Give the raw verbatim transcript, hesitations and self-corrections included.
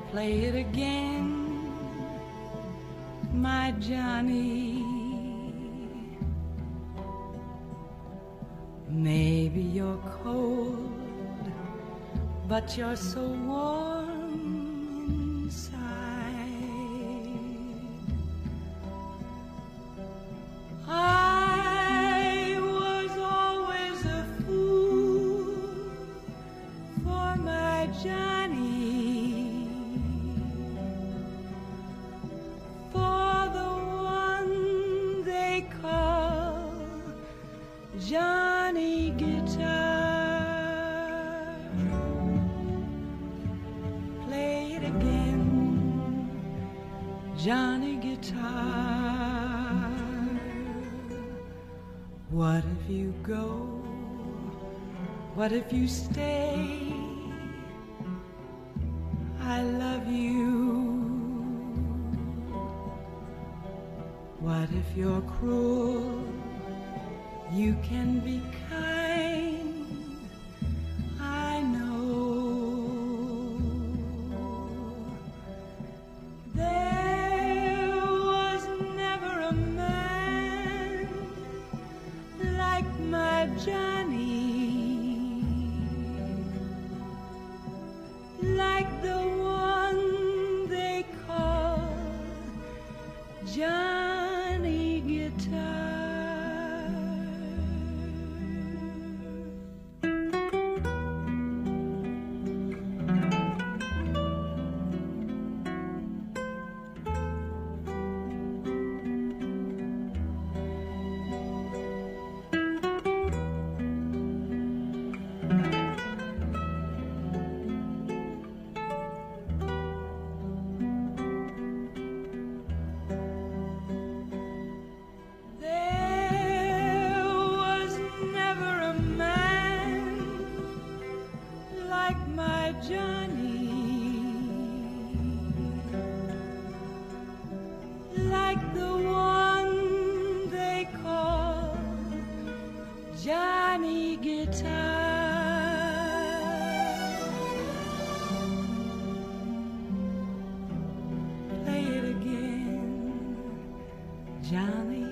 Play it again, my Johnny. Maybe you're cold, but you're so warm inside. I was always a fool for my Johnny, for the one they call Johnny Guitar. Play it again, Johnny Guitar. What if you go? What if you stay? I love you. What if you're cruel? You can be kind, I know. There was never a man like my Johnny, like the one they call Johnny Guitar. My Johnny, like the one they call Johnny Guitar. Play it again, Johnny